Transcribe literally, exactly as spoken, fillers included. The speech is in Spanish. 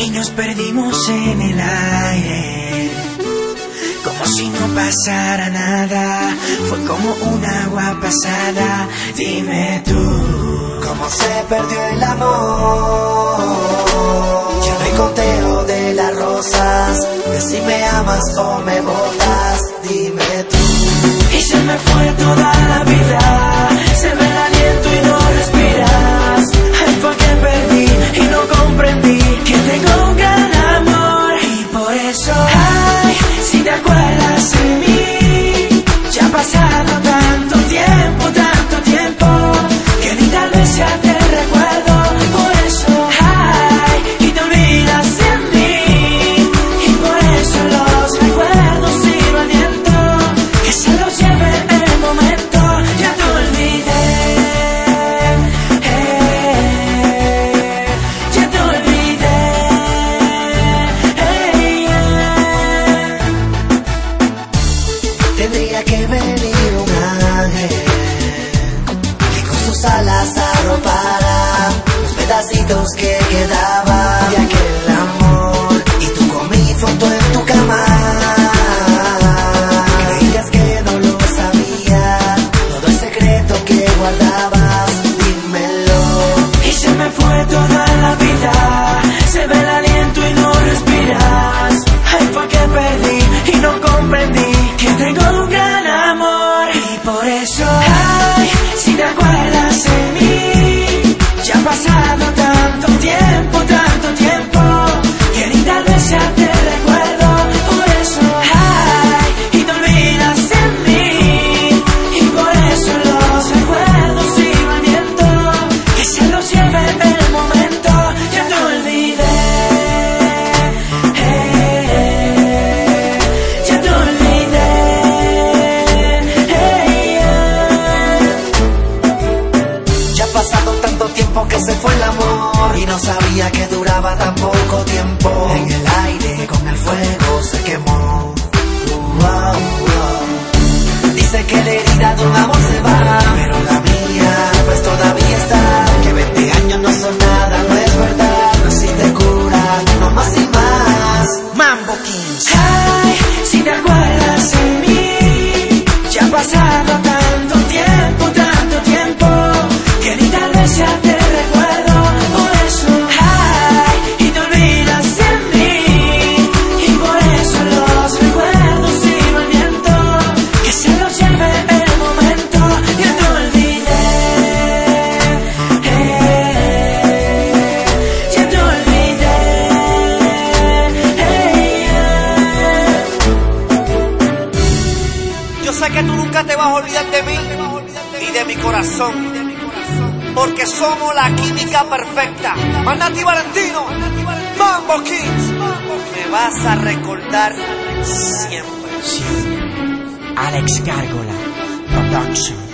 y nos perdimos en el aire, como si no pasara nada. Fue como un agua pasada. Dime tú, ¿cómo se perdió el amor? Ya no hay conteo de las rosas, que si me amas o me botas. Dime tú. Y se me fue toda la vida, se me el aliento y no respiras. Ay, fue que perdí y no comprendí que tengo un gran amor. Y por eso, ay, si te acuerdas de mí, ya ha pasado tanto tiempo, tanto tiempo, que ni tal vez ya te recuerdo. Por eso, ay, y te olvidas de mí, y por eso los recuerdos y el viento, que se los lleve el momento. Ya te olvidé, eh, ya te olvidé, eh, yeah. Tendría que venir un ángel que con sus alas arropara los pedacitos que quedaban de aquel amor. Y tú con mi foto en tu cama, creías que no lo sabía, todo el secreto que guardabas. Dímelo. Y se me fue toda la vida, se ve el aliento y no respiras. Ay, fue que perdí y no comprendí que tengo un gran amor. Y por eso, ay, si te acuerdas de mí, ya ha pasado tanto tiempo, tanto tiempo, que ni tal vez ya te recuerdo. Por eso, ay, y te olvidas de mí, y por eso los recuerdos y el viento, que se los lleve el momento. Ya te olvidé, eh, ya te olvidé, eh, yeah. Ya ha pasado tanto tiempo que se fue el amor, y no sabía que duraba tan poco tiempo. En el aire con el fuego se quemó. Wow, wow. Dice que la herida de un amor se va, pero la mía pues todavía está. Que veinte años no son nada, no es verdad. No existe cura, no más y más. Mambo Kings. Ay, si te acuerdas de mí, ya ha pasado tanto tiempo, tanto tiempo, que ni tal vez ya te recuerdo. Por eso, ay, y te olvidas de mí, y por eso los recuerdos y el viento, que se los lleve el momento. Ya te olvidé, eh, ya te olvidé, eh, yeah. Yo sé que tú nunca te vas a olvidar de mí y de mi corazón, porque somos la química perfecta. Manati Valentino, Mambo Kings, me vas a recordar siempre. Alex Gárgola Production.